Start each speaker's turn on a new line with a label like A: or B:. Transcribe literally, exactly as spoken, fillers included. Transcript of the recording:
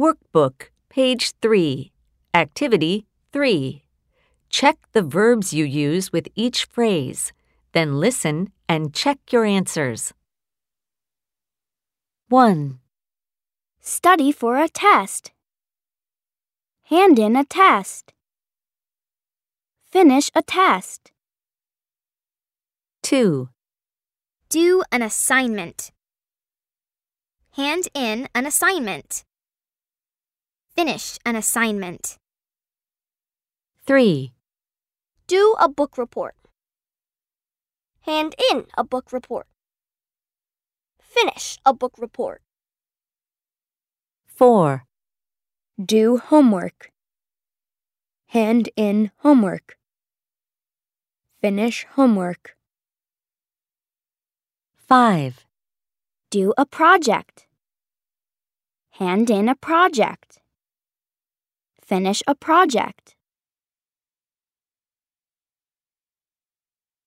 A: Workbook, page three. Activity three. Check the verbs you use with each phrase, then listen and check your answers. one.
B: Study for a test. Hand in a test. Finish a test.
A: two.
C: Do an assignment. Hand in an assignment. Finish an assignment.
A: three.
B: Do a book report. Hand in a book report. Finish a book report.
A: four.
B: Do homework. Hand in homework. Finish homework.
A: five.
B: Do a project. Hand in a project. Finish a project.